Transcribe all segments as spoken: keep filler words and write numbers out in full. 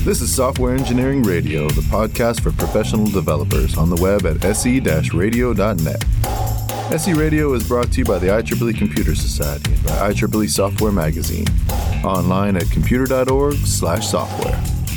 This is Software Engineering Radio, the podcast for professional developers on the web at s e dash radio dot net. S E Radio is brought to you by the I triple E Computer Society and by I triple E Software Magazine. Online at computer.org slash software.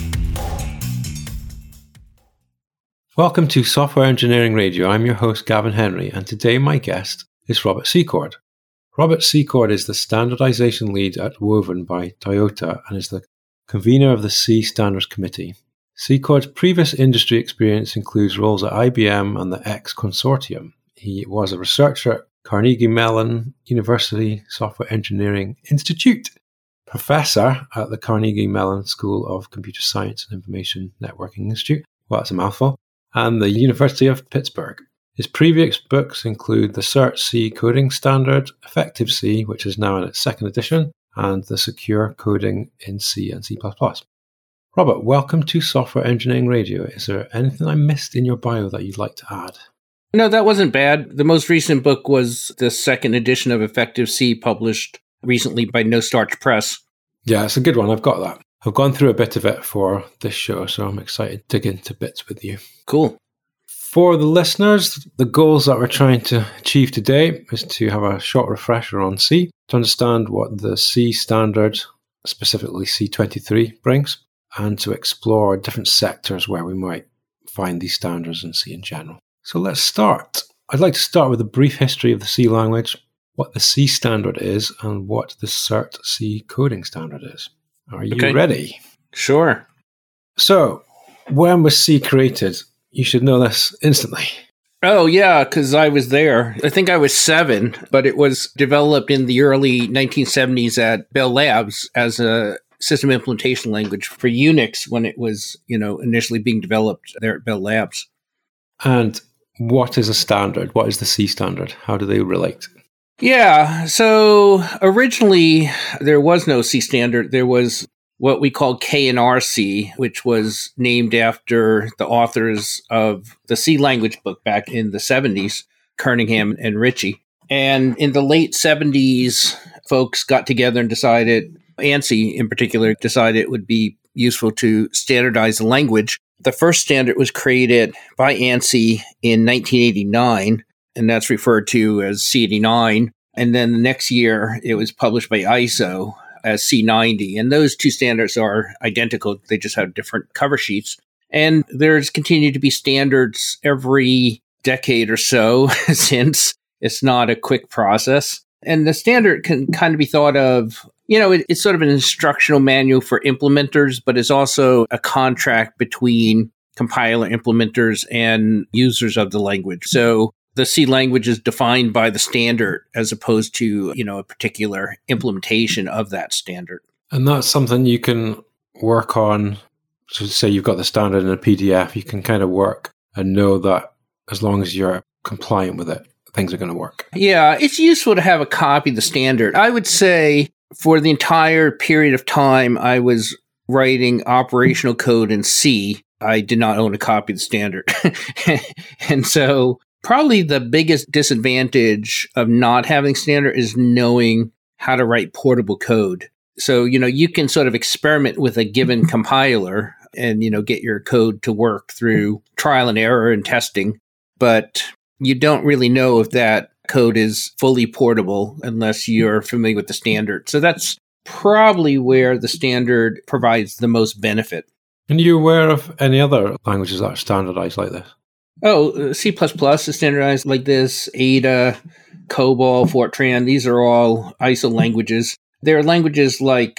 Welcome to Software Engineering Radio. I'm your host, Gavin Henry, and today my guest is Robert Secord. Robert Secord is the standardization lead at Woven by Toyota and is the convener of the C Standards Committee. Secord's previous industry experience includes roles at I B M and the X Consortium. He was a researcher at Carnegie Mellon University Software Engineering Institute, professor at the Carnegie Mellon School of Computer Science and Information Networking Institute, well, that's a mouthful, and the University of Pittsburgh. His previous books include the Cert C Coding Standard, Effective C, which is now in its second edition, and the Secure Coding in C and C plus plus. Robert, welcome to Software Engineering Radio. Is there anything I missed in your bio that you'd like to add? No, that wasn't bad. The most recent book was the second edition of Effective C, published recently by No Starch Press. Yeah, it's a good one. I've got that. I've gone through a bit of it for this show, so I'm excited to dig into bits with you. Cool. For the listeners, the goals that we're trying to achieve today is to have a short refresher on C, to understand what the C standard, specifically C twenty-three, brings, and to explore different sectors where we might find these standards in C in general. So let's start. I'd like to start with a brief history of the C language, what the C standard is, and what the Cert C coding standard is. Are you okay. ready? Sure. So, when was C created? You should know this instantly. Oh, yeah, because I was there. I think I was seven, but it was developed in the early nineteen seventies at Bell Labs as a system implementation language for Unix when it was, you know, initially being developed there at Bell Labs. And what is a standard? What is the C standard? How do they relate? Yeah, so originally there was no C standard. There was what we called K N R C, which was named after the authors of the C language book back in the seventies, Kernighan and Ritchie. And in the late seventies, folks got together and decided, ANSI in particular, decided it would be useful to standardize the language. The first standard was created by ANSI in nineteen eighty-nine, and that's referred to as C eighty-nine. And then the next year, it was published by I S O as C ninety. And those two standards are identical. They just have different cover sheets. And there's continued to be standards every decade or so since. It's not a quick process. And the standard can kind of be thought of, you know, it, it's sort of an instructional manual for implementers, but it's also a contract between compiler implementers and users of the language. So the C language is defined by the standard as opposed to, you know, a particular implementation of that standard. And that's something you can work on. So say you've got the standard in a P D F, you can kind of work and know that as long as you're compliant with it, things are going to work. Yeah, it's useful to have a copy of the standard. I would say for the entire period of time I was writing operational code in C, I did not own a copy of the standard. And so probably the biggest disadvantage of not having standard is knowing how to write portable code. So, you know, you can sort of experiment with a given compiler and, you know, get your code to work through trial and error and testing, but you don't really know if that code is fully portable unless you're familiar with the standard. So that's probably where the standard provides the most benefit. And are you aware of any other languages that are standardized like this? Oh, C plus plus is standardized like this. Ada, COBOL, Fortran, these are all I S O languages. There are languages like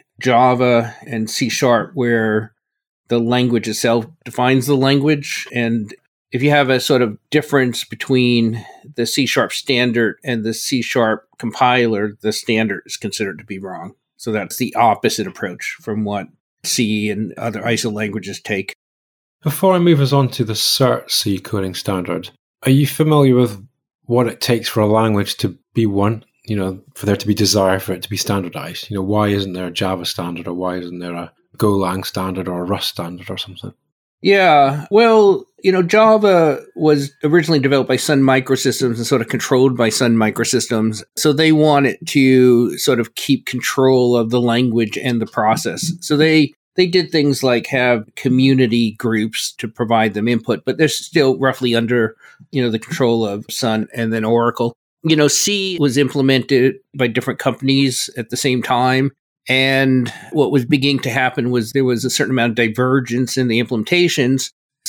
Java and C Sharp where the language itself defines the language. And if you have a sort of difference between the C Sharp standard and the C Sharp compiler, the standard is considered to be wrong. So that's the opposite approach from what C and other I S O languages take. Before I move us on to the Cert C coding standard, are you familiar with what it takes for a language to be one? You know, for there to be desire for it to be standardized? You know, why isn't there a Java standard, or why isn't there a Golang standard or a Rust standard or something? Yeah, well, you know, Java was originally developed by Sun Microsystems and sort of controlled by Sun Microsystems. So they wanted to sort of keep control of the language and the process. So they They did things like have community groups to provide them input, but they're still roughly under, you know, the control of Sun and then Oracle. You know, C was implemented by different companies at the same time. And what was beginning to happen was there was a certain amount of divergence in the implementations.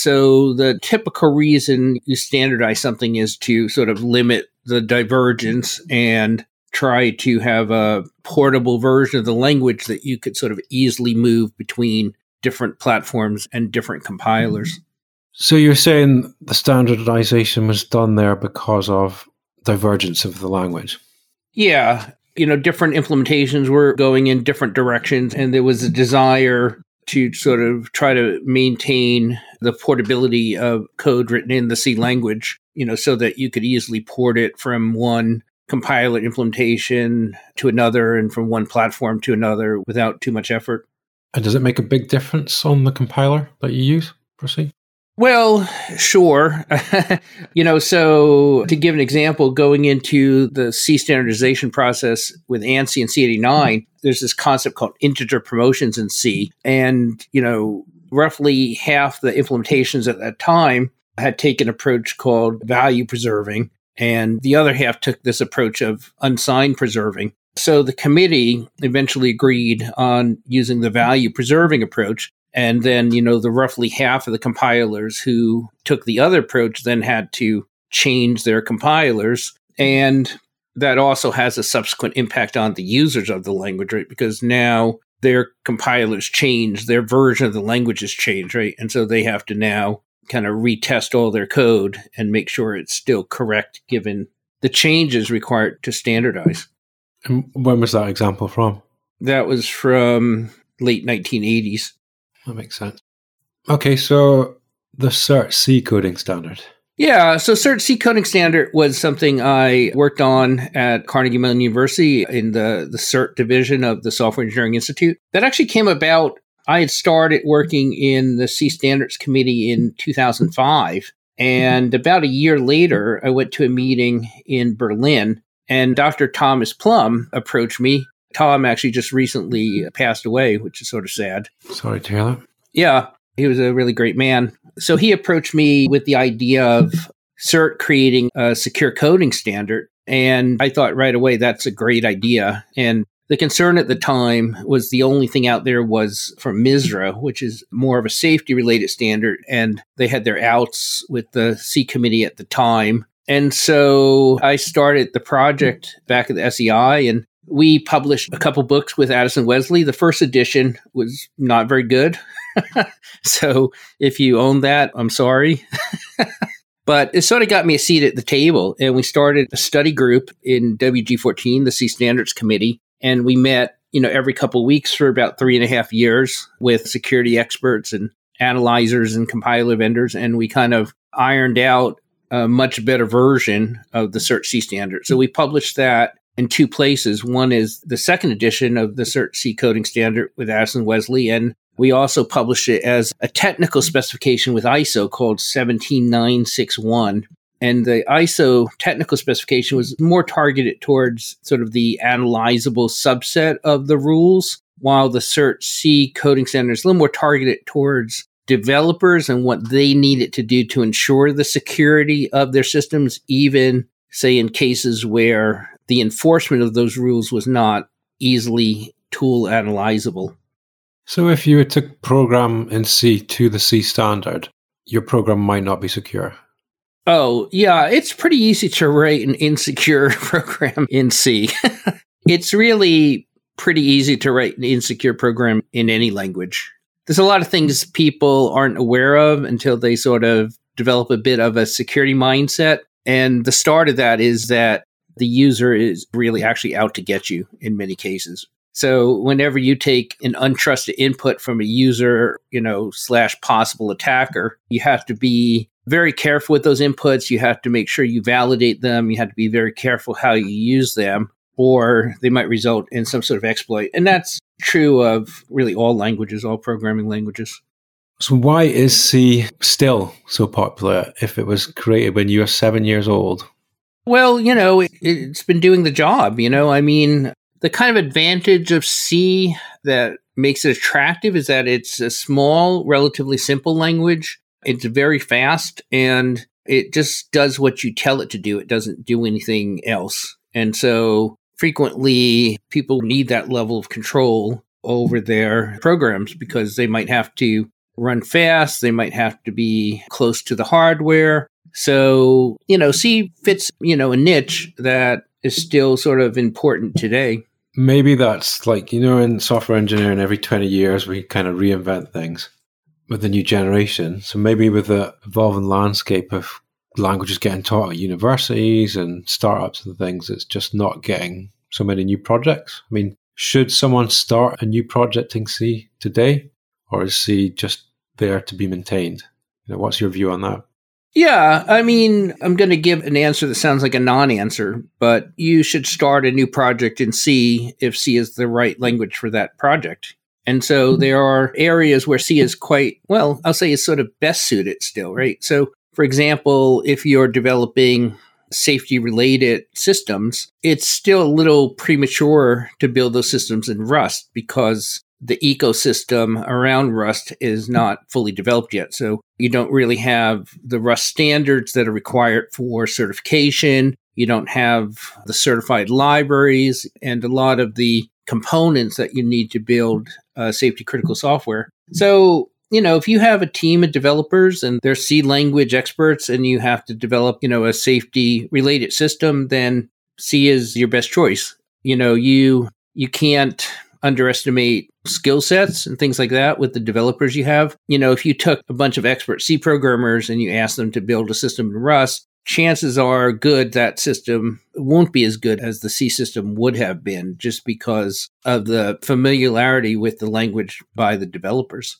So the typical reason you standardize something is to sort of limit the divergence and try to have a portable version of the language that you could sort of easily move between different platforms and different compilers. So you're saying the standardization was done there because of divergence of the language? Yeah. You know, different implementations were going in different directions, and there was a desire to sort of try to maintain the portability of code written in the C language, you know, so that you could easily port it from one compiler implementation to another and from one platform to another without too much effort. And does it make a big difference on the compiler that you use for C? Well, sure. You know, so to give an example, going into the C standardization process with ANSI and C eighty-nine, there's this concept called integer promotions in C. And, you know, roughly half the implementations at that time had taken an approach called value preserving, and the other half took this approach of unsigned preserving. So the committee eventually agreed on using the value preserving approach. And then, you know, the roughly half of the compilers who took the other approach then had to change their compilers. And that also has a subsequent impact on the users of the language, right? Because now their compilers change, their version of the language has changed, right? And so they have to now kind of retest all their code and make sure it's still correct given the changes required to standardize. And when was that example from? That was from late nineteen eighties. That makes sense. Okay, so the CERT C coding standard. Yeah, so CERT C coding standard was something I worked on at Carnegie Mellon University in the, the CERT division of the Software Engineering Institute. That actually came about, I had started working in the C Standards Committee in two thousand five. And about a year later, I went to a meeting in Berlin, and Doctor Thomas Plum approached me. Tom actually just recently passed away, which is sort of sad. Sorry to hear that. Yeah, he was a really great man. So he approached me with the idea of CERT creating a secure coding standard. And I thought right away, that's a great idea. And the concern at the time was the only thing out there was from MISRA, which is more of a safety-related standard. And they had their outs with the C committee at the time. And so I started the project back at the S E I, and we published a couple books with Addison Wesley. The first edition was not very good. So if you own that, I'm sorry. But it sort of got me a seat at the table. And we started a study group in W G fourteen, the C Standards Committee. And we met, you know, every couple of weeks for about three and a half years with security experts and analyzers and compiler vendors. And we kind of ironed out a much better version of the CERT C standard. So we published that in two places. One is the second edition of the CERT C coding standard with Addison Wesley, and we also published it as a technical specification with I S O called seventeen nine sixty-one. And the I S O technical specification was more targeted towards sort of the analyzable subset of the rules, while the CERT C coding standard is a little more targeted towards developers and what they needed to do to ensure the security of their systems, even, say, in cases where the enforcement of those rules was not easily tool analyzable. So if you were to program in C to the C standard, your program might not be secure. Oh, yeah, it's pretty easy to write an insecure program in C. It's really pretty easy to write an insecure program in any language. There's a lot of things people aren't aware of until they sort of develop a bit of a security mindset. And the start of that is that the user is really actually out to get you in many cases. So whenever you take an untrusted input from a user, you know, slash possible attacker, you have to be very careful with those inputs. You have to make sure you validate them. You have to be very careful how you use them, or they might result in some sort of exploit. And that's true of really all languages, all programming languages. So why is C still so popular if it was created when you were seven years old? Well, you know, it, it's been doing the job. You know, I mean, the kind of advantage of C that makes it attractive is that it's a small, relatively simple language. It's very fast, and it just does what you tell it to do. It doesn't do anything else. And so frequently people need that level of control over their programs because they might have to run fast. They might have to be close to the hardware. So, you know, C fits, you know, a niche that is still sort of important today. Maybe that's like, you know, in software engineering, every twenty years, we kind of reinvent things with the new generation. So maybe with the evolving landscape of languages getting taught at universities and startups and things, it's just not getting so many new projects. I mean, should someone start a new project in C today, or is C just there to be maintained? You know, what's your view on that? Yeah, I mean, I'm going to give an answer that sounds like a non-answer, but you should start a new project in C if C is the right language for that project. And so there are areas where C is quite, well, I'll say is sort of best suited still, right? So, for example, if you're developing safety-related systems, it's still a little premature to build those systems in Rust because the ecosystem around Rust is not fully developed yet. So you don't really have the Rust standards that are required for certification. You don't have the certified libraries and a lot of the components that you need to build uh, safety-critical software. So, you know, if you have a team of developers and they're C language experts and you have to develop, you know, a safety-related system, then C is your best choice. You know, you you can't underestimate skill sets and things like that with the developers you have. You know, if you took a bunch of expert C programmers and you asked them to build a system in Rust, chances are good that system won't be as good as the C system would have been just because of the familiarity with the language by the developers.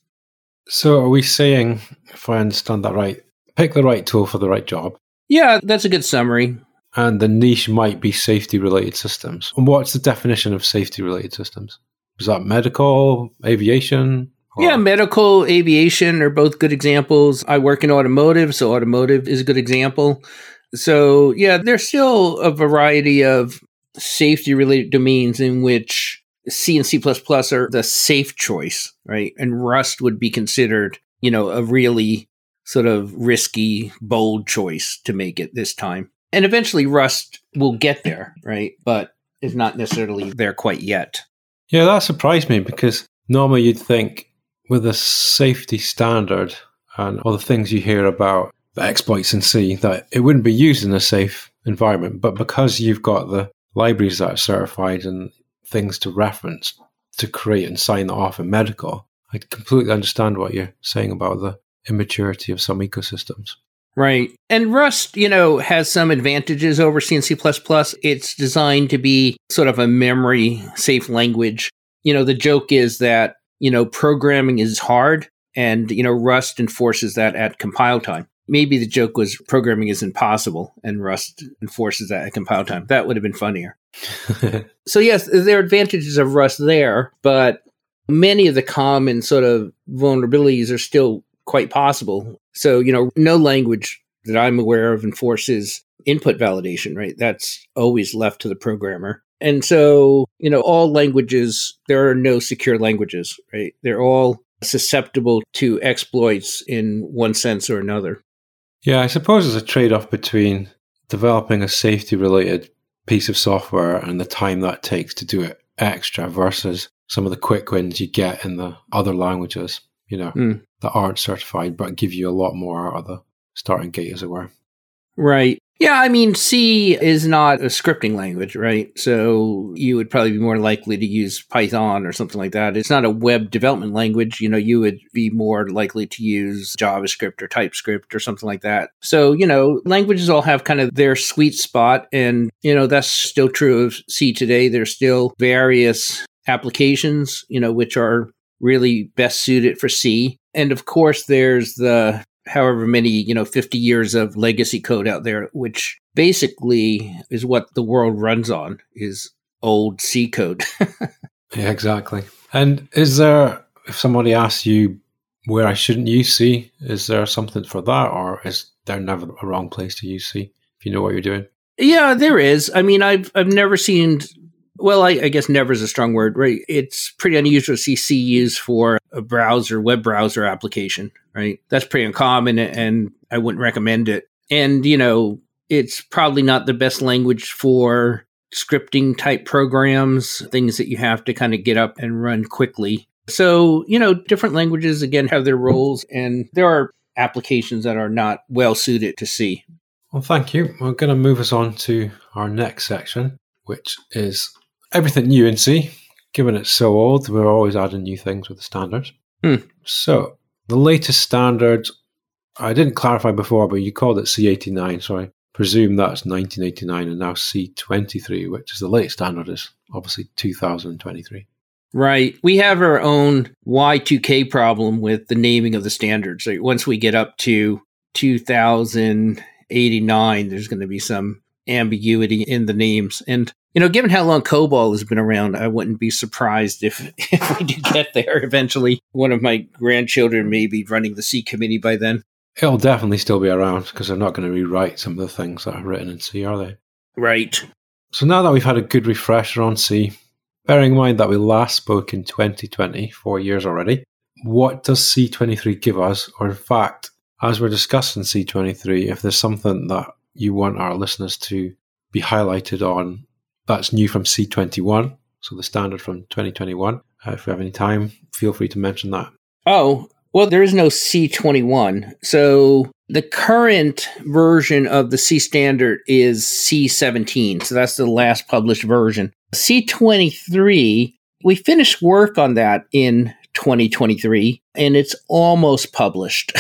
So are we saying, if I understand that right, pick the right tool for the right job? Yeah, that's a good summary. And the niche might be safety-related systems. And what's the definition of safety-related systems? Is that medical, aviation? Or? Yeah, medical, aviation are both good examples. I work in automotive, so automotive is a good example. So yeah, there's still a variety of safety-related domains in which C and C plus plus are the safe choice, right? And Rust would be considered, you know, a really sort of risky, bold choice to make it this time. And eventually Rust will get there, right? But is not necessarily there quite yet. Yeah, that surprised me because normally you'd think with a safety standard and all the things you hear about the exploits in C that it wouldn't be used in a safe environment. But because you've got the libraries that are certified and things to reference to create and sign that off in medical, I completely understand what you're saying about the immaturity of some ecosystems. Right. And Rust, you know, has some advantages over C and C plus plus. It's designed to be sort of a memory safe language. You know, the joke is that, you know, programming is hard and, you know, Rust enforces that at compile time. Maybe the joke was programming is impossible and Rust enforces that at compile time. That would have been funnier. So yes, there are advantages of Rust there, but many of the common sort of vulnerabilities are still quite possible. So, you know, no language that I'm aware of enforces input validation, right? That's always left to the programmer. And so, you know, all languages, there are no secure languages, right? They're all susceptible to exploits in one sense or another. Yeah, I suppose there's a trade-off between developing a safety-related piece of software and the time that takes to do it extra versus some of the quick wins you get in the other languages, you know, mm. that aren't certified but give you a lot more out of the starting gate, as it were. Right. Yeah, I mean, C is not a scripting language, right? So you would probably be more likely to use Python or something like that. It's not a web development language. You know, you would be more likely to use JavaScript or TypeScript or something like that. So, you know, languages all have kind of their sweet spot. And, you know, that's still true of C today. There's still various applications, you know, which are really best suited for C. And of course, there's the however many, you know, fifty years of legacy code out there, which basically is what the world runs on, is old C code. Yeah, exactly. And is there, if somebody asks you where I shouldn't use C, is there something for that, or is there never a wrong place to use C if you know what you're doing? Yeah, there is. I mean, I've I've never seen Well, I, I guess never is a strong word, right? It's pretty unusual to see C used for a browser, web browser application, right? That's pretty uncommon, and I wouldn't recommend it. And, you know, it's probably not the best language for scripting type programs, things that you have to kind of get up and run quickly. So, you know, different languages, again, have their roles, and there are applications that are not well suited to C. Well, thank you. We're going to move us on to our next section, which is everything new in C. Given it's so old, we're always adding new things with the standards. Hmm. So, the latest standard, I didn't clarify before, but you called it C eighty-nine, so I presume that's nineteen eighty-nine, and now C twenty-three, which is the latest standard, is obviously two thousand twenty-three. Right. We have our own Y two K problem with the naming of the standards. So once we get up to two thousand eighty-nine, there's going to be some ambiguity in the names. And, you know, given how long COBOL has been around, I wouldn't be surprised if, if we do get there eventually. One of my grandchildren may be running the C committee by then. It'll definitely still be around because they're not going to rewrite some of the things that are written in C, are they? Right. So now that we've had a good refresher on C, bearing in mind that we last spoke in twenty twenty, four years already, what does C twenty-three give us? Or in fact, as we're discussing C twenty-three, if there's something that you want our listeners to be highlighted on that's new from C twenty-one, so the standard from twenty twenty-one, uh, if we have any time, feel free to mention that. Oh, well, there is no C twenty-one. So the current version of the C standard is C seventeen. So that's the last published version. C twenty-three, we finished work on that in twenty twenty-three, and it's almost published.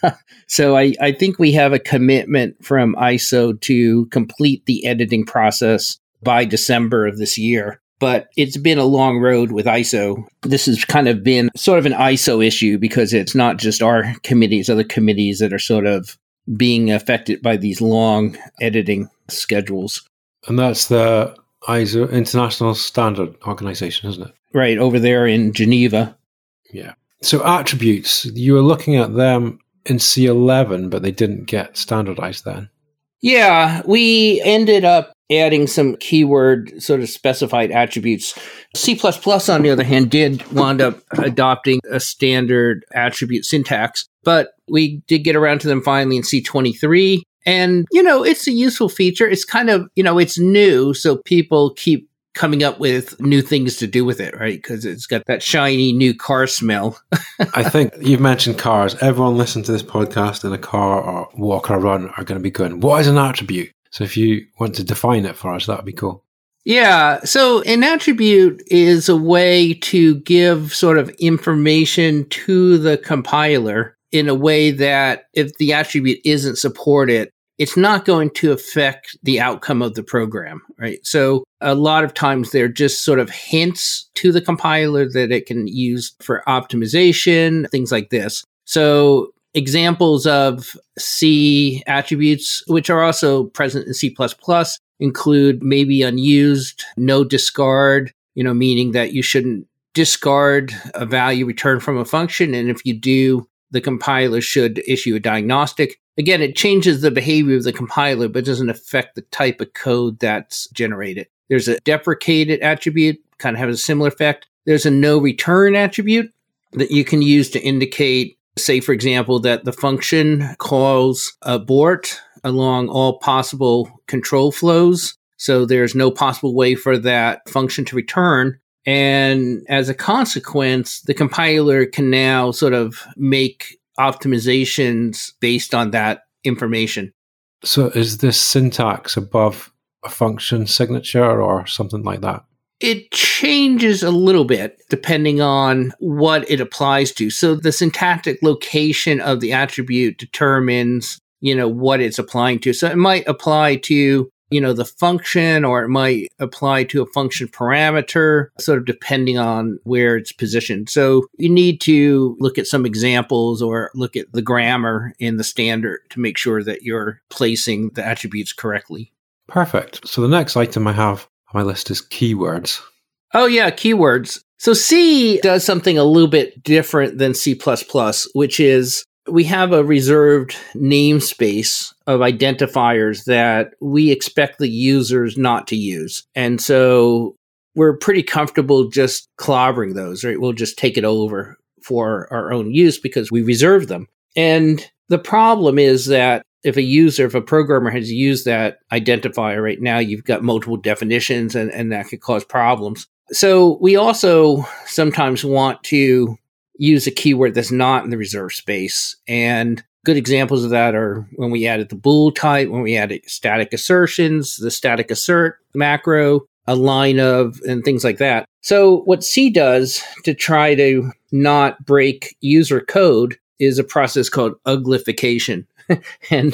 So I, I think we have a commitment from I S O to complete the editing process by December of this year. But it's been a long road with I S O. This has kind of been sort of an I S O issue because it's not just our committees, other committees that are sort of being affected by these long editing schedules. And that's the I S O International Standard Organization, isn't it? Right, over there in Geneva. Yeah. So attributes, you were looking at them in C eleven, but they didn't get standardized then. Yeah, we ended up adding some keyword sort of specified attributes. C plus plus, on the other hand, did wind up adopting a standard attribute syntax, but we did get around to them finally in C twenty-three. And, you know, it's a useful feature. It's kind of, you know, it's new, so people keep coming up with new things to do with it, right? Because it's got that shiny new car smell. I think you've mentioned cars. Everyone listening to this podcast in a car or walk or run are going to be going, what is an attribute? So if you want to define it for us, that would be cool. Yeah. So an attribute is a way to give sort of information to the compiler in a way that if the attribute isn't supported, it's not going to affect the outcome of the program, right? So a lot of times they're just sort of hints to the compiler that it can use for optimization, things like this. So examples of C attributes, which are also present in C plus plus, include maybe unused, no discard, you know, meaning that you shouldn't discard a value returned from a function. And if you do, the compiler should issue a diagnostic. Again, it changes the behavior of the compiler, but doesn't affect the type of code that's generated. There's a deprecated attribute, kind of has a similar effect. There's a no return attribute that you can use to indicate, say, for example, that the function calls abort along all possible control flows. So there's no possible way for that function to return. And as a consequence, the compiler can now sort of make optimizations based on that information. So is this syntax above a function signature or something like that? It changes a little bit depending on what it applies to. So the syntactic location of the attribute determines, you know, what it's applying to. So it might apply to, you know, the function, or it might apply to a function parameter, sort of depending on where it's positioned. So you need to look at some examples or look at the grammar in the standard to make sure that you're placing the attributes correctly. Perfect. So the next item I have on my list is keywords. Oh, yeah, keywords. So C does something a little bit different than C plus plus, which is we have a reserved namespace of identifiers that we expect the users not to use. And so we're pretty comfortable just clobbering those, right? We'll just take it over for our own use because we reserve them. And the problem is that if a user, if a programmer has used that identifier right now, you've got multiple definitions and, and that could cause problems. So we also sometimes want to use a keyword that's not in the reserved space. And good examples of that are when we added the bool type, when we added static assertions, the static assert macro, a line of, and things like that. So what C does to try to not break user code is a process called uglification. And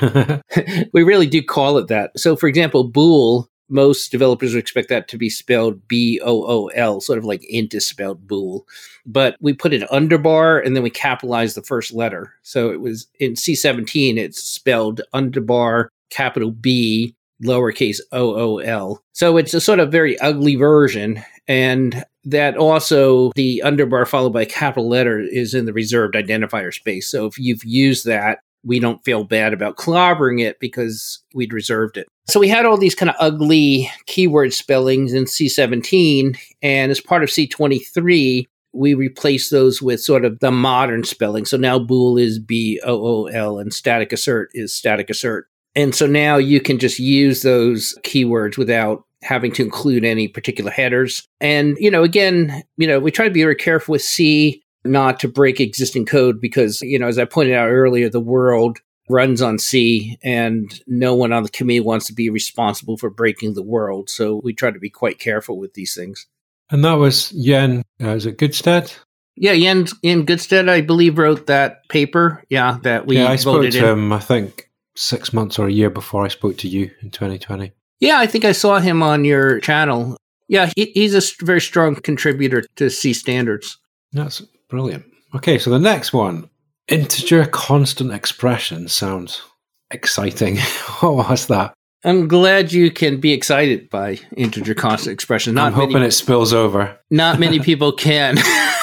we really do call it that. So for example, bool, most developers would expect that to be spelled B O O L, sort of like int is spelled bool. But we put an underbar and then we capitalize the first letter. So it was in C seventeen, it's spelled underbar, capital B, lowercase O O L. So it's a sort of very ugly version. And that also, the underbar followed by a capital letter is in the reserved identifier space. So if you've used that, we don't feel bad about clobbering it because we'd reserved it. So we had all these kind of ugly keyword spellings in C seventeen. And as part of C twenty-three, we replaced those with sort of the modern spelling. So now bool is B O O L and static assert is static assert. And so now you can just use those keywords without having to include any particular headers. And, you know, again, you know, we try to be very careful with C not to break existing code because, you know, as I pointed out earlier, the world runs on C and no one on the committee wants to be responsible for breaking the world. So we try to be quite careful with these things. And that was Yen, uh, is it Goodstead? Yeah, Yen, Yen Goodstead, I believe, wrote that paper. Yeah, that we yeah, I spoke voted to in. him, I think, six months or a year before I spoke to you in twenty twenty. Yeah, I think I saw him on your channel. Yeah, he, he's a st- very strong contributor to C standards. That's brilliant. Okay, so the next one, integer constant expression sounds exciting. What was that? I'm glad you can be excited by integer constant expressions. Not I'm hoping many, it spills over. Not many people can.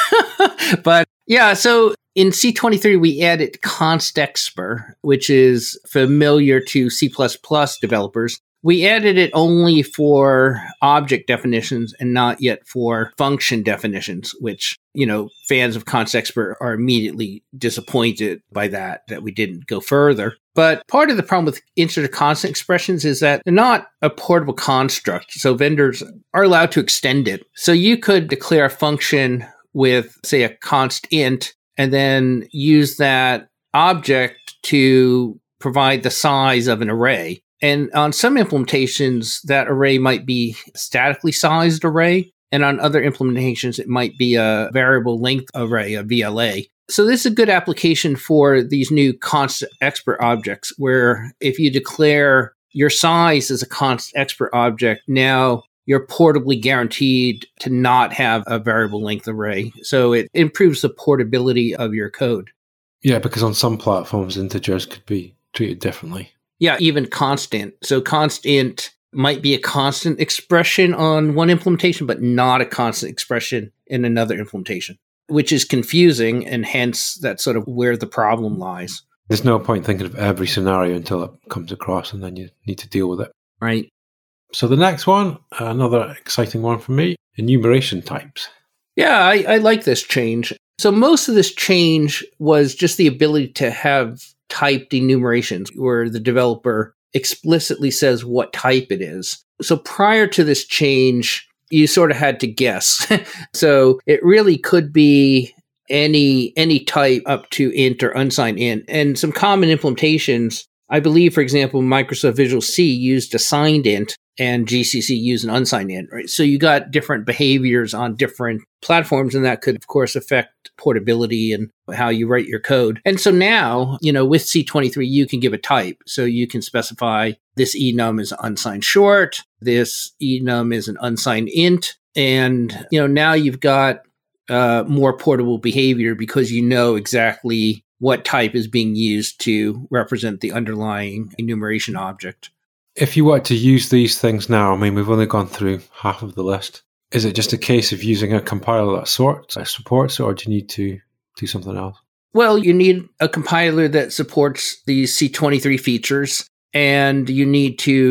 But yeah, so in C twenty-three, we added constexpr, which is familiar to C plus plus developers. We added it only for object definitions and not yet for function definitions, which, you know, fans of constexpr are immediately disappointed by that, that we didn't go further. But part of the problem with integer constant expressions is that they're not a portable construct. So vendors are allowed to extend it. So you could declare a function with, say, a const int, and then use that object to provide the size of an array. And on some implementations, that array might be a statically sized array. And on other implementations, it might be a variable length array, a V L A. So this is a good application for these new constexpr objects, where if you declare your size as a constexpr object, now you're portably guaranteed to not have a variable length array. So it improves the portability of your code. Yeah, because on some platforms, integers could be treated differently. Yeah, even constant. So constant might be a constant expression on one implementation, but not a constant expression in another implementation, which is confusing, and hence that's sort of where the problem lies. There's no point thinking of every scenario until it comes across, and then you need to deal with it. Right. So the next one, another exciting one for me, enumeration types. Yeah, I, I like this change. So most of this change was just the ability to have typed enumerations where the developer explicitly says what type it is. So prior to this change, you sort of had to guess. So it really could be any any type up to int or unsigned int. And some common implementations, I believe, for example, Microsoft Visual C used a signed int and G C C used an unsigned int, right? So you got different behaviors on different platforms, and that could, of course, affect portability and how you write your code. And so now, you know, with C twenty-three, you can give a type. So you can specify this enum is unsigned short, this enum is an unsigned int, and, you know, now you've got uh, more portable behavior because you know exactly what type is being used to represent the underlying enumeration object. If you were to use these things now, I mean, we've only gone through half of the list. Is it just a case of using a compiler that sorts, that supports it, or do you need to do something else? Well, you need a compiler that supports these C twenty-three features, and you need to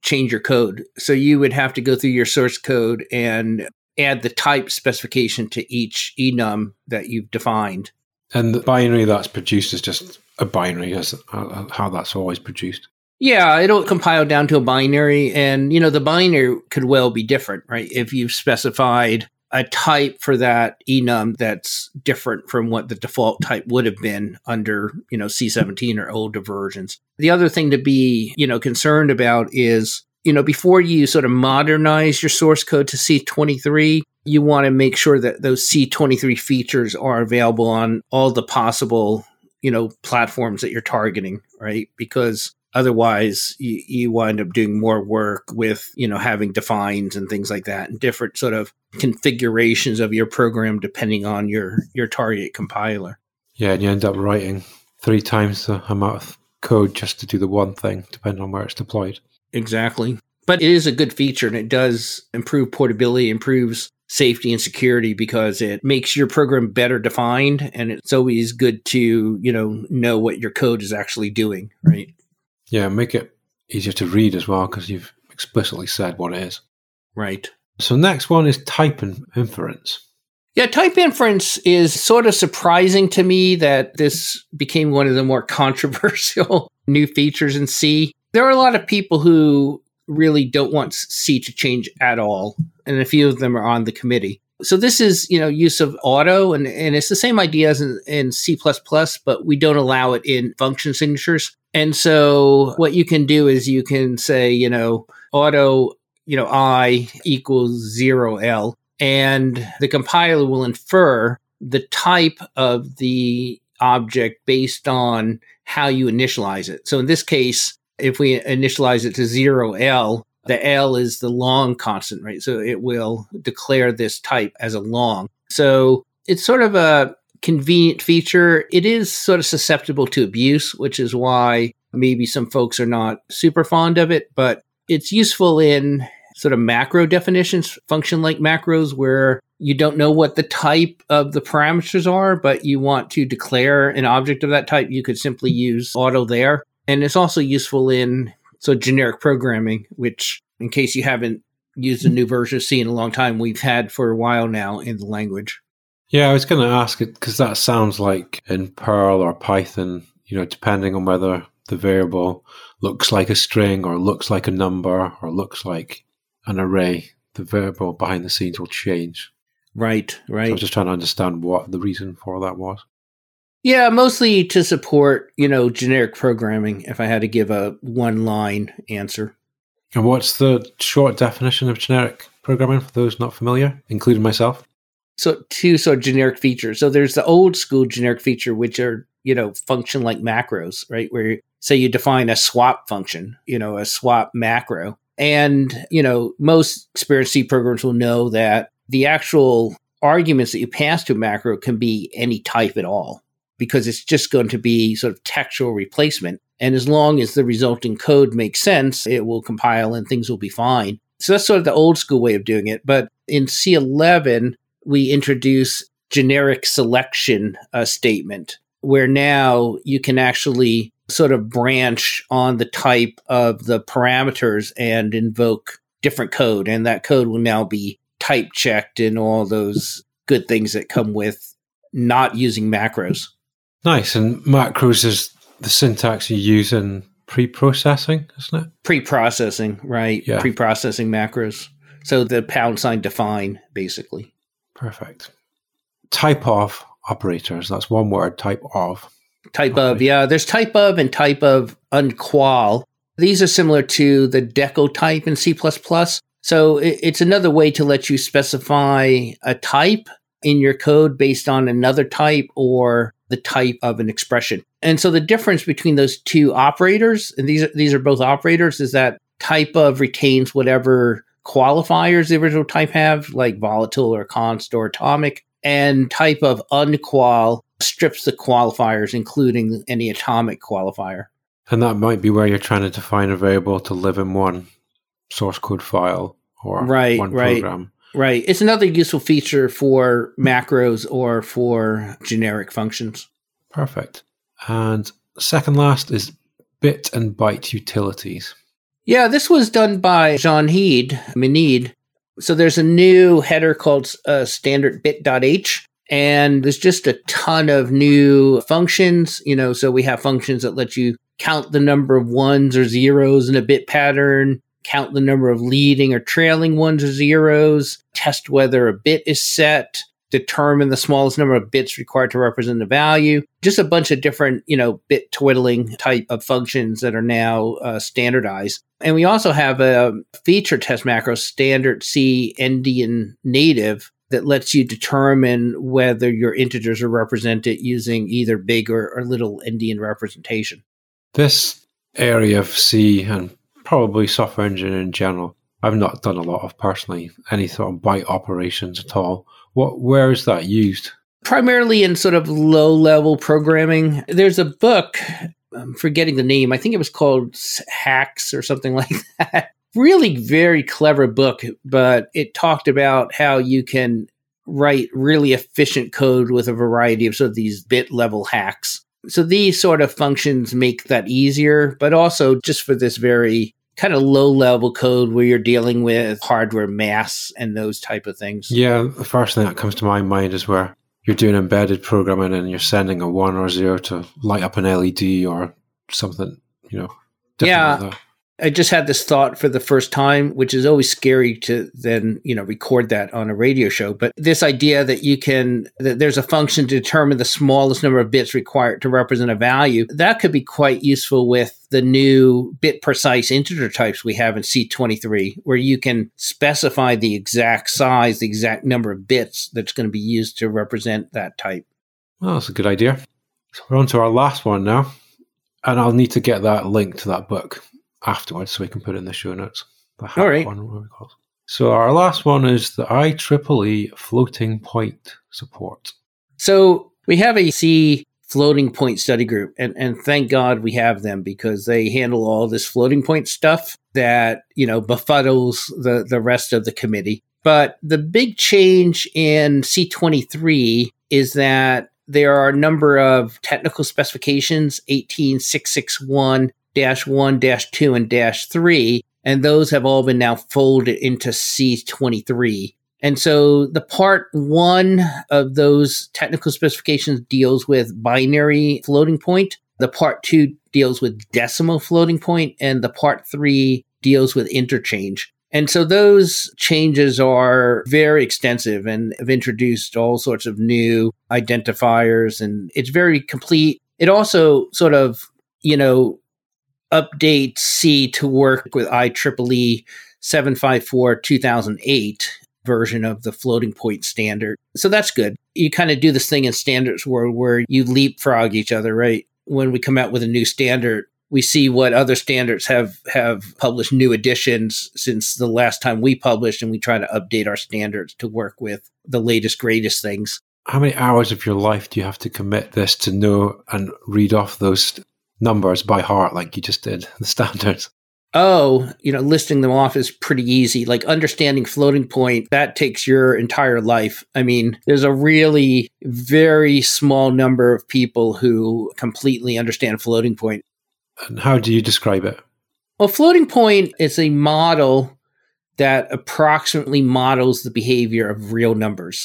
change your code. So you would have to go through your source code and add the type specification to each enum that you've defined. And the binary that's produced is just a binary, as how that's always produced. Yeah, it'll compile down to a binary. And, you know, the binary could well be different, right? If you've specified a type for that enum that's different from what the default type would have been under, you know, C seventeen or older versions. The other thing to be, you know, concerned about is, you know, before you sort of modernize your source code to C twenty-three, you want to make sure that those C twenty-three features are available on all the possible, you know, platforms that you're targeting, right? Because otherwise, you, you wind up doing more work with, you know, having defines and things like that and different sort of configurations of your program depending on your, your target compiler. Yeah, and you end up writing three times the amount of code just to do the one thing, depending on where it's deployed. Exactly. But it is a good feature, and it does improve portability, improves safety and security because it makes your program better defined, and it's always good to, you know, know what your code is actually doing, right? Yeah, make it easier to read as well because you've explicitly said what it is. Right. So next one is type and inference. Yeah, type inference is sort of surprising to me that this became one of the more controversial new features in C. There are a lot of people who really don't want C to change at all, and a few of them are on the committee. So this is, you know, use of auto, and, and it's the same idea as in, in C plus plus, but we don't allow it in function signatures. And so what you can do is you can say, you know, auto, you know, I equals zero L, and the compiler will infer the type of the object based on how you initialize it. So in this case, if we initialize it to zero L, the L is the long constant, right? So it will declare this type as a long. So it's sort of a convenient feature. It is sort of susceptible to abuse, which is why maybe some folks are not super fond of it, but it's useful in sort of macro definitions, function-like macros, where you don't know what the type of the parameters are, but you want to declare an object of that type. You could simply use auto there. And it's also useful in so generic programming, which, in case you haven't used a new version of C in a long time, we've had for a while now in the language. Yeah, I was going to ask it because that sounds like in Perl or Python, you know, depending on whether the variable looks like a string or looks like a number or looks like an array, the variable behind the scenes will change. Right, right. So I was just trying to understand what the reason for that was. Yeah, mostly to support, you know, generic programming, if I had to give a one-line answer. And what's the short definition of generic programming for those not familiar, including myself? So two sort of generic features. So there's the old school generic feature, which are, you know, function like macros, right? Where say you define a swap function, you know, a swap macro. And, you know, most experienced C programmers will know that the actual arguments that you pass to a macro can be any type at all, because it's just going to be sort of textual replacement. And as long as the resulting code makes sense, it will compile and things will be fine. So that's sort of the old school way of doing it. But in C eleven, we introduce generic selection uh, statement, where now you can actually sort of branch on the type of the parameters and invoke different code. And that code will now be type checked and all those good things that come with not using macros. Nice. And macros is the syntax you use in pre-processing, isn't it? Pre-processing, right. Yeah. Pre-processing macros. So the pound sign define, basically. Perfect. Type of operators. That's one word, type of. Type okay. of, yeah. There's type of and type of unqual. These are similar to the deco type in C plus plus. So it's another way to let you specify a type in your code based on another type or the type of an expression. And so the difference between those two operators, and these are, these are both operators, is that type of retains whatever qualifiers the original type have, like volatile or const or atomic, and type of unqual strips the qualifiers, including any atomic qualifier. And that might be where you're trying to define a variable to live in one source code file or right, one right, program. Right. It's another useful feature for macros or for generic functions. Perfect. And second last is bit and byte utilities. Yeah, this was done by Jean Heed, Meneed. So there's a new header called uh, standard bit.h, and there's just a ton of new functions. You know, so we have functions that let you count the number of ones or zeros in a bit pattern, count the number of leading or trailing ones or zeros, test whether a bit is set, determine the smallest number of bits required to represent the value. Just a bunch of different, you know, bit twiddling type of functions that are now uh, standardized. And we also have a feature test macro, standard C endian native, that lets you determine whether your integers are represented using either big or, or little endian representation. This area of C and probably software engineering in general, I've not done a lot of personally, any sort of byte operations at all. What, where is that used? Primarily in sort of low-level programming. There's a book, I'm forgetting the name, I think it was called Hacks or something like that. Really very clever book, but it talked about how you can write really efficient code with a variety of sort of these bit-level hacks. So these sort of functions make that easier, but also just for this very kind of low-level code where you're dealing with hardware mass and those type of things. Yeah, the first thing that comes to my mind is where you're doing embedded programming and you're sending a one or zero to light up an L E D or something, you know, different yeah. like that. I just had this thought for the first time, which is always scary to then, you know, record that on a radio show. But this idea that you can, that there's a function to determine the smallest number of bits required to represent a value, that could be quite useful with the new bit precise integer types we have in C twenty-three, where you can specify the exact size, the exact number of bits that's going to be used to represent that type. Well, that's a good idea. So we're on to our last one now. And I'll need to get that link to that book afterwards so we can put it in the show notes. The All right. One, what we call it. So our last one is the I triple E floating point support. So we have a C floating point study group, and, and thank God we have them because they handle all this floating point stuff that, you know, befuddles the, the rest of the committee. But the big change in C twenty-three is that there are a number of technical specifications, eighteen six sixty-one dash one, dash two, and dash three, and those have all been now folded into C twenty-three. And so the part one of those technical specifications deals with binary floating point. The part two deals with decimal floating point, and the part three deals with interchange. And so those changes are very extensive and have introduced all sorts of new identifiers, and it's very complete. It also sort of, you know, updates C to work with I triple E seven fifty-four two thousand eight version of the floating point standard. So that's good. You kind of do this thing in standards world where you leapfrog each other, right? When we come out with a new standard, we see what other standards have, have published new editions since the last time we published, and we try to update our standards to work with the latest, greatest things. How many hours of your life do you have to commit this to know and read off those numbers by heart like you just did, the standards? Oh, you know, listing them off is pretty easy. Like understanding floating point, that takes your entire life. I mean, there's a really very small number of people who completely understand floating point. And how do you describe it? Well, floating point is a model that approximately models the behavior of real numbers,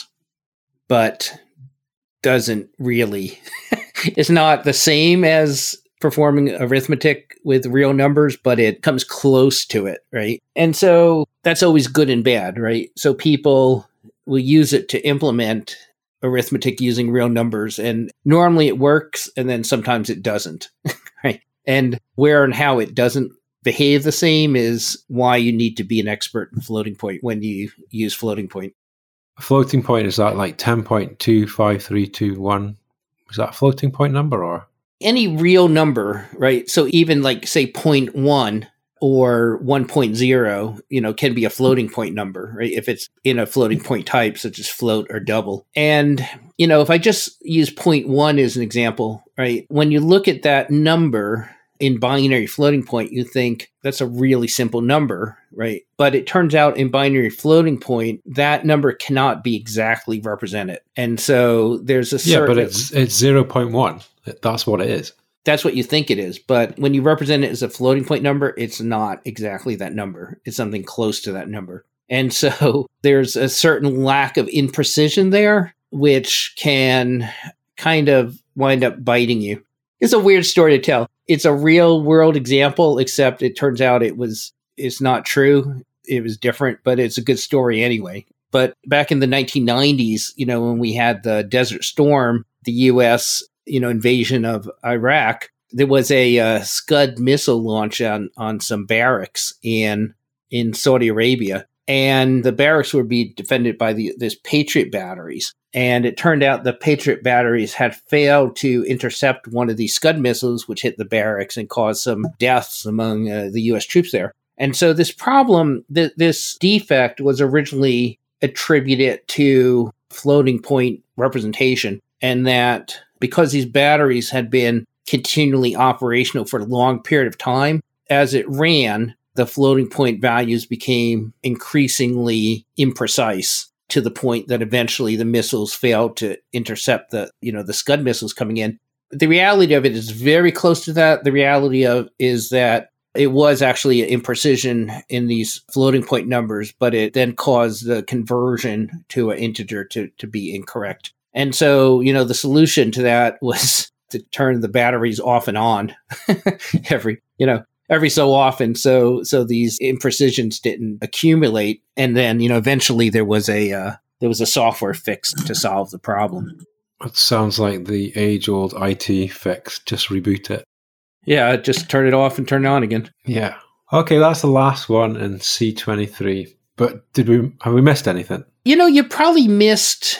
but doesn't really. It's not the same as performing arithmetic with real numbers, but it comes close to it, right? And so that's always good and bad, right? So people will use it to implement arithmetic using real numbers, and normally it works, and then sometimes it doesn't, right? And where and how it doesn't behave the same is why you need to be an expert in floating point when you use floating point. A floating point, is that like ten point two five three two one? Is that a floating point number or? Any real number, right? So even like say zero point one or one point zero, you know, can be a floating point number, right? If it's in a floating point type, such as float or double. And, you know, if I just use zero point one as an example, right? When you look at that number in binary floating point, you think that's a really simple number, right? But it turns out in binary floating point, that number cannot be exactly represented. And so there's a certain... Yeah, but it's it's zero point one. That's what it is. that's what you think it is. But when you represent it as a floating point number, it's not exactly that number. It's something close to that number. And so there's a certain lack of imprecision there, which can kind of wind up biting you. It's a weird story to tell. It's a real world example, except it turns out it was, it's not true. It was different, but it's a good story anyway. But back in the nineteen nineties, you know, when we had the Desert Storm, the U S, you know, invasion of Iraq, there was a uh, Scud missile launch on, on some barracks in, in Saudi Arabia. And the barracks were being defended by the, this Patriot batteries. And it turned out the Patriot batteries had failed to intercept one of these Scud missiles, which hit the barracks and caused some deaths among uh, the U S troops there. And so this problem, th- this defect was originally attributed to floating point representation. And that because these batteries had been continually operational for a long period of time, as it ran, the floating point values became increasingly imprecise to the point that eventually the missiles failed to intercept the, you know, the Scud missiles coming in. But the reality of it is very close to that. The reality of is that it was actually an imprecision in these floating point numbers, but it then caused the conversion to an integer to, to be incorrect. And so, you know, the solution to that was to turn the batteries off and on every, you know, every so often, so so these imprecisions didn't accumulate, and then you know eventually there was a uh, there was a software fix to solve the problem. It sounds like the age-old I T fix. Just reboot it. Yeah, just turn it off and turn it on again. Yeah. Okay, that's the last one in C twenty-three. But did we have we missed anything? You know, you probably missed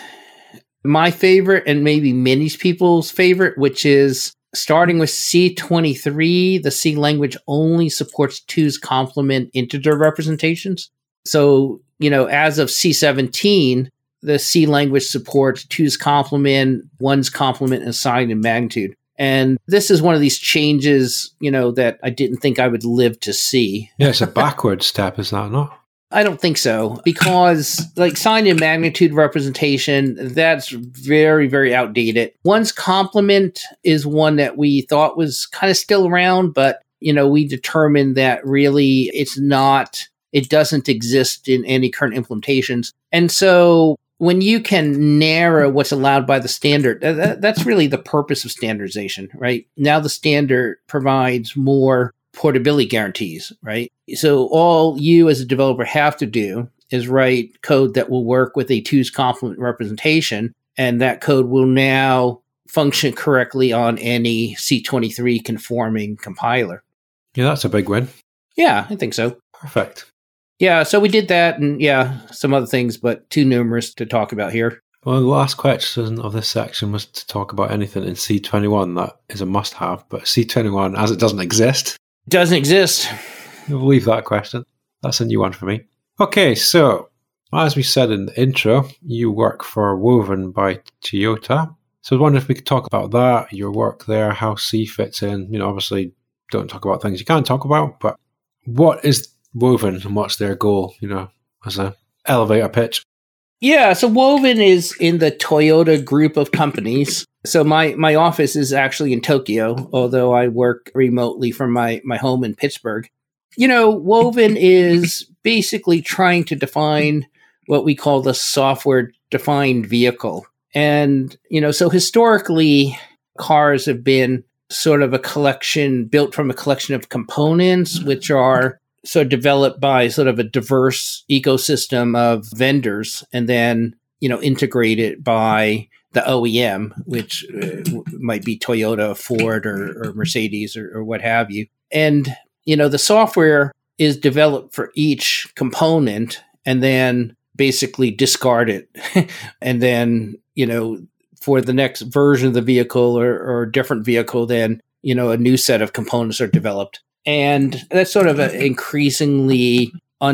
my favorite and maybe many people's favorite, which is. Starting with C twenty-three, the C language only supports two's complement integer representations. So, you know, as of C seventeen, the C language supports two's complement, one's complement, and sign and magnitude. And this is one of these changes, you know, that I didn't think I would live to see. Yeah, it's a backward step, is that not? I don't think so, because like sign and magnitude representation, that's very, very outdated. One's complement is one that we thought was kind of still around, but, you know, we determined that really it's not, it doesn't exist in any current implementations. And so when you can narrow what's allowed by the standard, that, that's really the purpose of standardization, right? Now the standard provides more portability guarantees, right? So all you as a developer have to do is write code that will work with a two's complement representation, and that code will now function correctly on any C twenty-three conforming compiler. Yeah, that's a big win. Yeah, I think so. Perfect. Yeah, so we did that, and yeah, some other things, but too numerous to talk about here. Well, the last question of this section was to talk about anything in C twenty-one that is a must-have, but C twenty-one, as it doesn't exist, doesn't exist. We'll leave that question. That's a new one for me. Okay, so as we said in the intro, you work for Woven by Toyota. So I was wondering if we could talk about that, your work there, how C fits in. You know, obviously don't talk about things you can't talk about, but what is Woven and what's their goal, you know, as an elevator pitch? Yeah, so Woven is in the Toyota group of companies. So my, my office is actually in Tokyo, although I work remotely from my, my home in Pittsburgh. You know, Woven is basically trying to define what we call the software-defined vehicle. And, you know, so historically, cars have been sort of a collection, built from a collection of components, which are sort of developed by sort of a diverse ecosystem of vendors, and then, you know, integrated by the O E M, which uh, might be Toyota, Ford, or, or Mercedes, or, or what have you. And, you know, the software is developed for each component and then basically discarded. And then, you know, for the next version of the vehicle or, or a different vehicle, then, you know, a new set of components are developed. And that's sort of an increasingly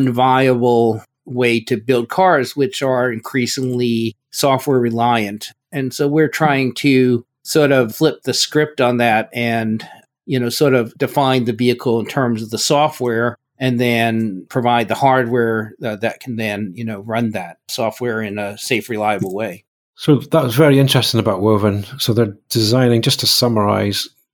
unviable way to build cars, which are increasingly software reliant. And so we're trying to sort of flip the script on that and, you know, sort of define the vehicle in terms of the software and then provide the hardware uh, that can then, you know, run that software in a safe, reliable way. So that was very interesting about Woven. So they're designing, just to summarize,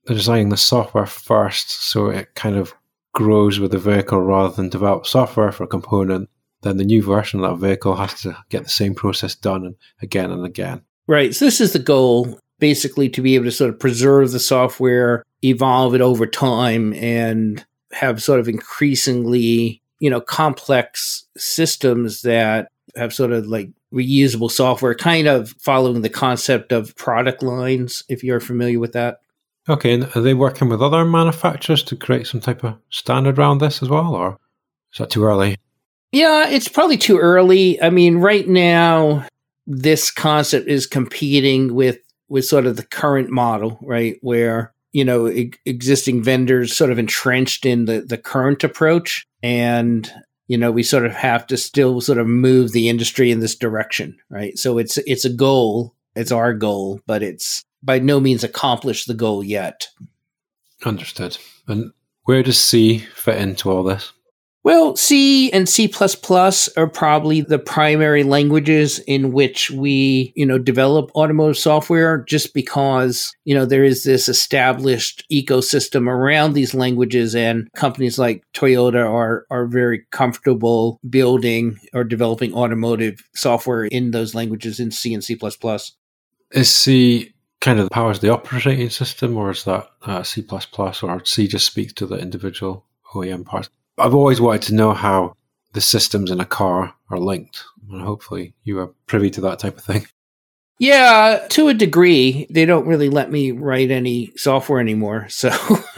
designing the software first, so it kind of grows with the vehicle rather than develop software for a component, then the new version of that vehicle has to get the same process done and again and again. Right. So this is the goal, basically, to be able to sort of preserve the software, evolve it over time, and have sort of increasingly, you know, complex systems that have sort of like reusable software, kind of following the concept of product lines, if you're familiar with that. Okay, and are they working with other manufacturers to create some type of standard around this as well, or is that too early? Yeah, it's probably too early. I mean, right now, this concept is competing with, with sort of the current model, right, where, you know, e- existing vendors sort of entrenched in the, the current approach. And, you know, we sort of have to still sort of move the industry in this direction, right? So it's it's a goal. It's our goal, but it's by no means accomplished the goal yet. Understood. And where does C fit into all this? Well, C and C plus plus are probably the primary languages in which we, you know, develop automotive software, just because, you know, there is this established ecosystem around these languages, and companies like Toyota are are very comfortable building or developing automotive software in those languages in C and C plus plus. Is C kind of powers the operating system, or is that uh, C plus plus, or C just speaks to the individual O E M parts? I've always wanted to know how the systems in a car are linked, and hopefully you are privy to that type of thing. Yeah, to a degree. They don't really let me write any software anymore, so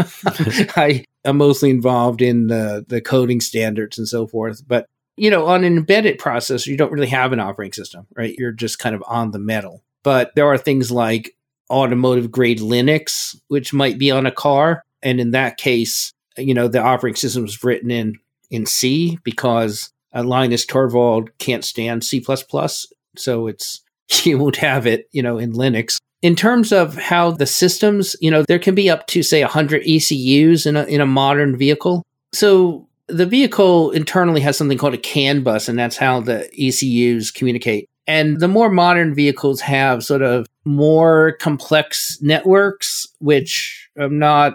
I am mostly involved in the, the coding standards and so forth. But, you know, on an embedded processor, you don't really have an operating system, right? You're just kind of on the metal. But there are things like automotive-grade Linux, which might be on a car, and in that case, you know, the operating system was written in, in C because uh, Linus Torvald can't stand C plus plus. So it's, you won't have it, you know, in Linux. In terms of how the systems, you know, there can be up to, say, one hundred E C Us in a, in a modern vehicle. So the vehicle internally has something called a CAN bus, and that's how the E C Us communicate. And the more modern vehicles have sort of more complex networks, which I'm not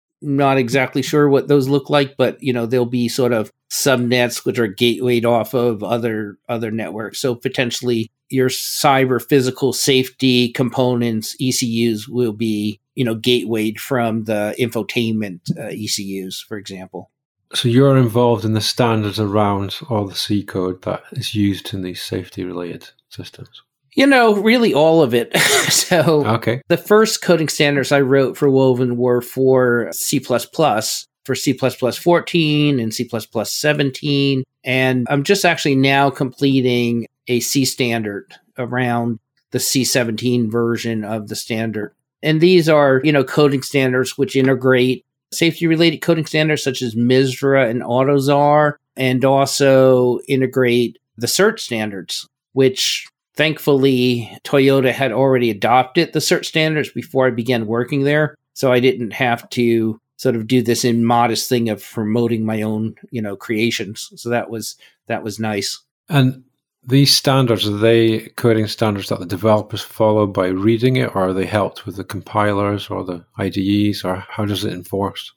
Not exactly sure what those look like, but, you know, they'll be sort of subnets which are gatewayed off of other other networks. So potentially your cyber physical safety components, E C Us, will be, you know, gatewayed from the infotainment uh, E C Us, for example. So you're involved in the standards around all the C code that is used in these safety-related systems? You know, really all of it. So okay. The first coding standards I wrote for Woven were for C plus plus, for C plus plus fourteen and C plus plus seventeen. And I'm just actually now completing a C standard around the C seventeen version of the standard. And these are, you know, coding standards which integrate safety-related coding standards such as MISRA and AUTOZAR, and also integrate the CERT standards, which thankfully Toyota had already adopted the CERT standards before I began working there. So I didn't have to sort of do this immodest thing of promoting my own, you know, creations. So that was that was nice. And these standards, are they coding standards that the developers follow by reading it, or are they helped with the compilers or the I D Es, or how does it enforce?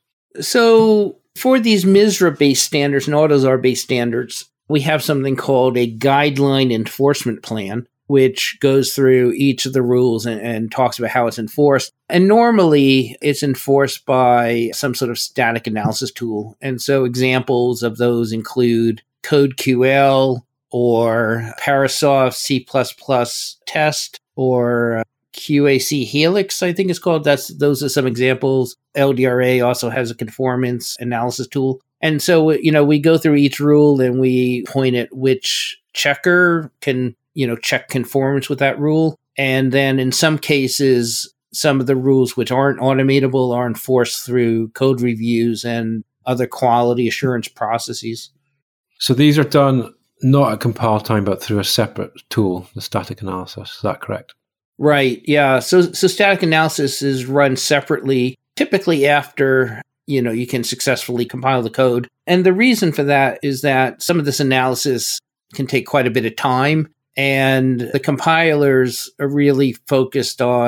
So for these MISRA-based standards and AUTOZAR-based standards, we have something called a guideline enforcement plan, which goes through each of the rules and, and talks about how it's enforced. And normally it's enforced by some sort of static analysis tool. And so examples of those include CodeQL or Parasoft C plus plus test or Q A C Helix, I think it's called. That's those are some examples. L D R A also has a conformance analysis tool. And so, you know, we go through each rule and we point at which checker can, you know, check conformance with that rule. And then in some cases, some of the rules which aren't automatable are enforced through code reviews and other quality assurance processes. So these are done not at compile time, but through a separate tool, the static analysis. Is that correct? Right. Yeah. So, so static analysis is run separately, typically after, you know, you can successfully compile the code. And the reason for that is that some of this analysis can take quite a bit of time, and the compilers are really focused on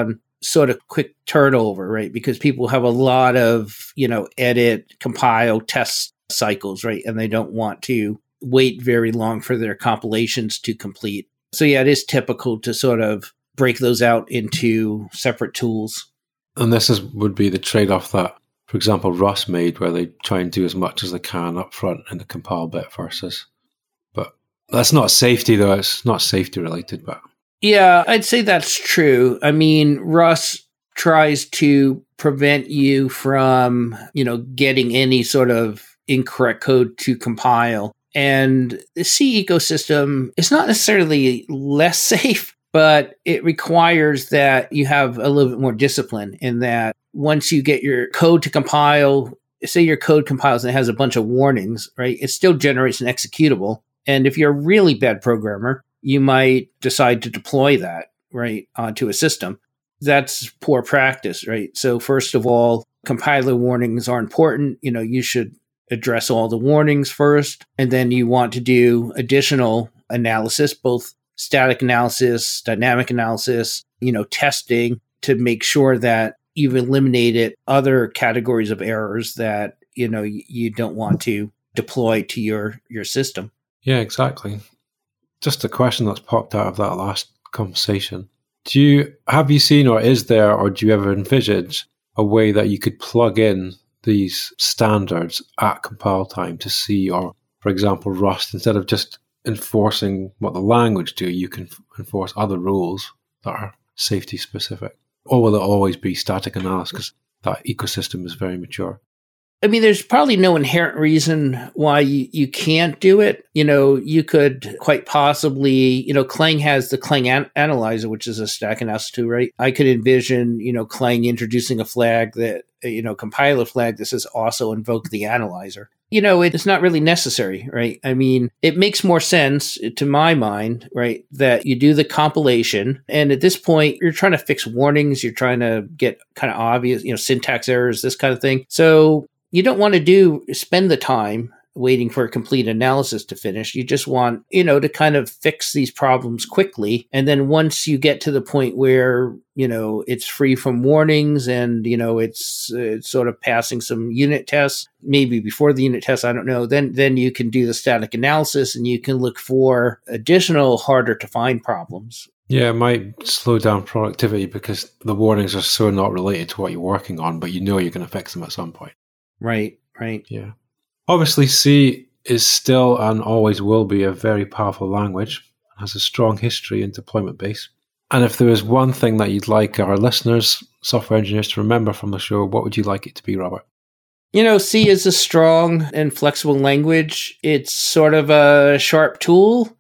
sort of quick turnover, right? Because people have a lot of, you know, edit, compile, test cycles, right? And they don't want to wait very long for their compilations to complete. So yeah, it is typical to sort of break those out into separate tools. And this is would be the trade-off that, for example, Rust made, where they try and do as much as they can up front in the compile bit versus. But that's not safety, though. It's not safety related, but. Yeah, I'd say that's true. I mean, Rust tries to prevent you from, you know, getting any sort of incorrect code to compile. And the C ecosystem is not necessarily less safe, but it requires that you have a little bit more discipline in that once you get your code to compile, say your code compiles and it has a bunch of warnings, right? It still generates an executable. And if you're a really bad programmer, you might decide to deploy that, right, onto a system. That's poor practice, right? So first of all, compiler warnings are important. You know, you should address all the warnings first, and then you want to do additional analysis, both static analysis, dynamic analysis, you know, testing to make sure that you've eliminated other categories of errors that, you know, you don't want to deploy to your, your system. Yeah, exactly. Just a question that's popped out of that last conversation. Do you, have you seen, or is there, or do you ever envisage a way that you could plug in these standards at compile time to see, or for example, Rust, instead of just enforcing what the language do, you can enforce other rules that are safety specific? Or will it always be static analysis because that ecosystem is very mature? I mean, there's probably no inherent reason why you, you can't do it. You know, you could quite possibly, you know, Clang has the Clang an- analyzer, which is a stack analysis tool, right? I could envision, you know, Clang introducing a flag that, you know, compiler flag that says also invoke the analyzer. You know, it's not really necessary, right? I mean, it makes more sense to my mind, right, that you do the compilation. And at this point, you're trying to fix warnings. You're trying to get kind of obvious, you know, syntax errors, this kind of thing. So you don't want to do spend the time waiting for a complete analysis to finish. You just want, you know, to kind of fix these problems quickly. And then once you get to the point where, you know, it's free from warnings and, you know, it's, it's sort of passing some unit tests, maybe before the unit tests, I don't know, then, then you can do the static analysis and you can look for additional harder to find problems. Yeah, it might slow down productivity because the warnings are so not related to what you're working on, but you know you're going to fix them at some point. Right, right. Yeah. Obviously, C is still and always will be a very powerful language and has a strong history and deployment base. And if there is one thing that you'd like our listeners, software engineers, to remember from the show, what would you like it to be, Robert? You know, C is a strong and flexible language. It's sort of a sharp tool,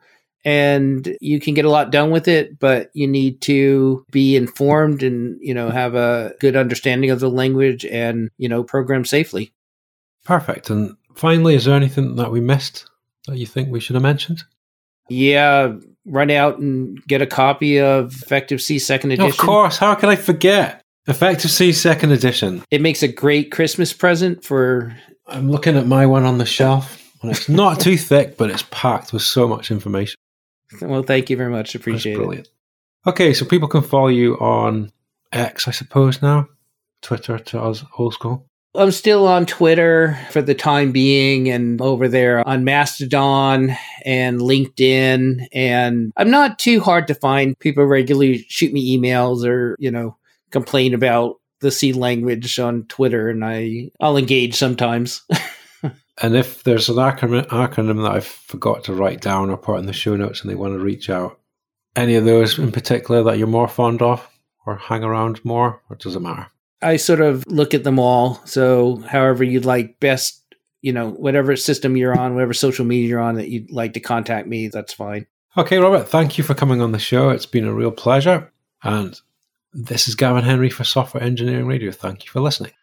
and you can get a lot done with it, but you need to be informed and, you know, have a good understanding of the language and, you know, program safely. Perfect. And finally, is there anything that we missed that you think we should have mentioned? Yeah, run out and get a copy of Effective-C second edition. Of course. How can I forget? Effective-C second edition. It makes a great Christmas present for... I'm looking at my one on the shelf. And it's not too thick, but it's packed with so much information. Well, thank you very much. Appreciate That's brilliant. it. Okay, so people can follow you on X, I suppose, now. Twitter to us, old school. I'm still on Twitter for the time being and over there on Mastodon and LinkedIn. And I'm not too hard to find. People regularly shoot me emails or, you know, complain about the C language on Twitter, and I, I'll engage sometimes. And if there's an acronym, acronym that I forgot to write down or put in the show notes and they want to reach out, any of those in particular that you're more fond of or hang around more, or does it matter? I sort of look at them all. So however you'd like best, you know, whatever system you're on, whatever social media you're on that you'd like to contact me, that's fine. Okay, Robert, thank you for coming on the show. It's been a real pleasure. And this is Gavin Henry for Software Engineering Radio. Thank you for listening.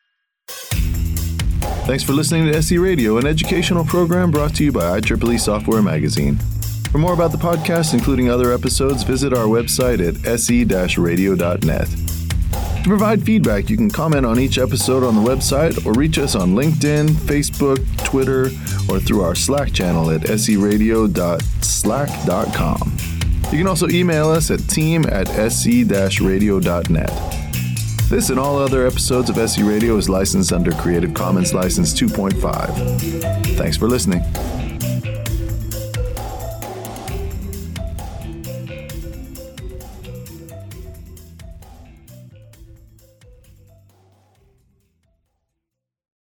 Thanks for listening to S E Radio, an educational program brought to you by I triple E Software Magazine. For more about the podcast, including other episodes, visit our website at s e dash radio dot net. To provide feedback, you can comment on each episode on the website or reach us on LinkedIn, Facebook, Twitter, or through our Slack channel at s e radio dot slack dot com. You can also email us at team at s e dash radio dot net. This and all other episodes of S E Radio is licensed under Creative Commons License two point five. Thanks for listening.